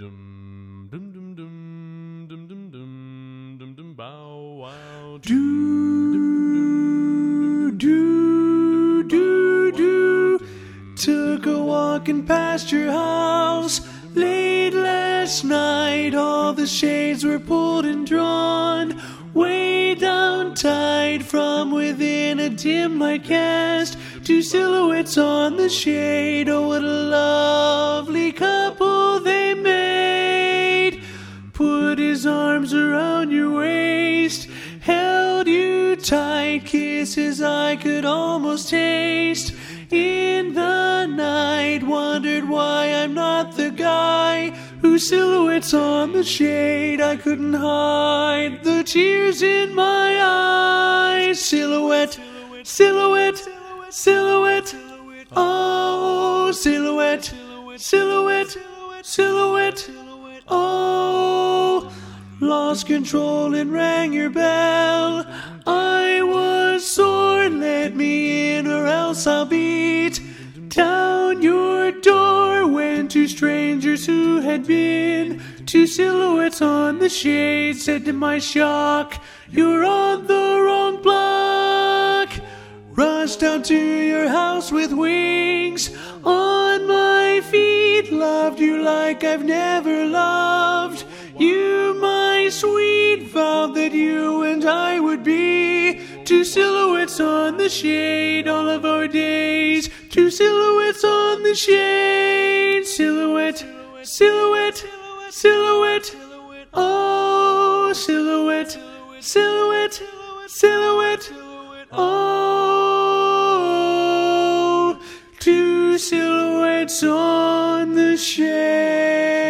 Dum dum dum dum dum dum dum dum dum bow wow. Do. Took a walk and past your house late last night. All the shades were pulled and drawn way down tight. From within a dim light cast two silhouettes on the shade. Oh, what a lovely couple they made. Put his arms around your waist, held you tight, kisses I could almost taste. In the night, wondered why I'm not the guy whose silhouette's on the shade. I couldn't hide the tears in my eyes. Silhouette, silhouette, silhouette. Oh, silhouette, silhouette, silhouette. Oh, lost control and rang your bell. I was sore, let me in or else I'll beat down your door. When two strangers who had been two silhouettes on the shade said to my shock, "You're on the wrong block." Rushed down to your house with wings on my feet. Loved you like I've never loved you, my sweet. Vowed that you and I would be two silhouettes on the shade all of our days. Two silhouettes on the shade. Silhouette, silhouette, silhouette. Oh, silhouette, silhouette, silhouette. Oh, two silhouettes on the shade.